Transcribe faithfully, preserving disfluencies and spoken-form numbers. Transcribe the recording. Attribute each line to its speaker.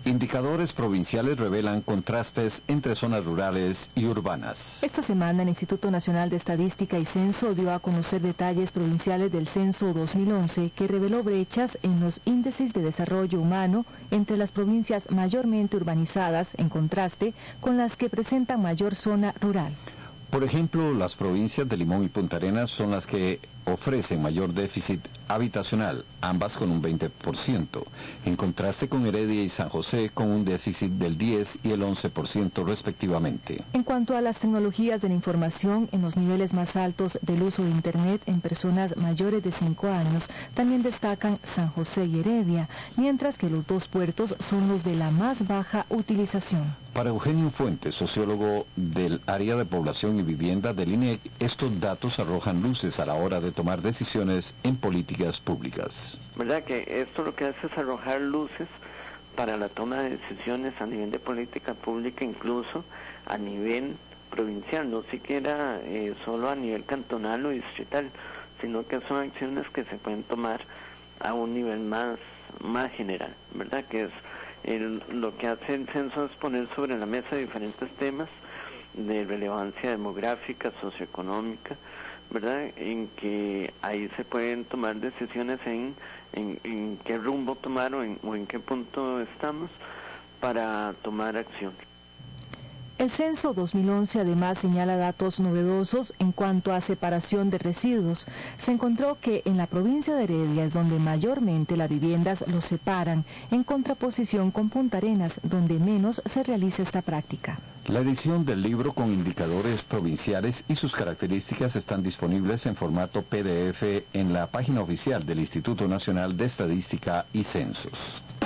Speaker 1: Indicadores provinciales revelan contrastes entre zonas rurales y urbanas.
Speaker 2: Esta semana el Instituto Nacional de Estadística y Censo dio a conocer detalles provinciales del Censo dos mil once que reveló brechas en los índices de desarrollo humano entre las provincias mayormente urbanizadas, en contraste con las que presentan mayor zona rural.
Speaker 1: Por ejemplo, las provincias de Limón y Punta Arenas son las que ofrecen mayor déficit habitacional, ambas con un veinte por ciento, en contraste con Heredia y San José con un déficit del diez y el once por ciento respectivamente.
Speaker 2: En cuanto a las tecnologías de la información, en los niveles más altos del uso de Internet en personas mayores de cinco años, también destacan San José y Heredia, mientras que los dos puertos son los de la más baja utilización.
Speaker 1: Para Eugenio Fuentes, sociólogo del área de población y vivienda del I N E C, estos datos arrojan luces a la hora de tomar decisiones en políticas públicas.
Speaker 3: ¿Verdad que esto lo que hace es arrojar luces para la toma de decisiones a nivel de política pública, incluso a nivel provincial, no siquiera eh, solo a nivel cantonal o distrital, sino que son acciones que se pueden tomar a un nivel más, más general, ¿verdad? Que es el, lo que hace el censo es poner sobre la mesa diferentes temas de relevancia demográfica, socioeconómica, ¿verdad? En que ahí se pueden tomar decisiones en, en, en qué rumbo tomar o en, o en qué punto estamos para tomar acción.
Speaker 2: El Censo dos mil once además señala datos novedosos en cuanto a separación de residuos. Se encontró que en la provincia de Heredia es donde mayormente las viviendas los separan, en contraposición con Punta Arenas, donde menos se realiza esta práctica.
Speaker 1: La edición del libro con indicadores provinciales y sus características están disponibles en formato P D F en la página oficial del Instituto Nacional de Estadística y Censos.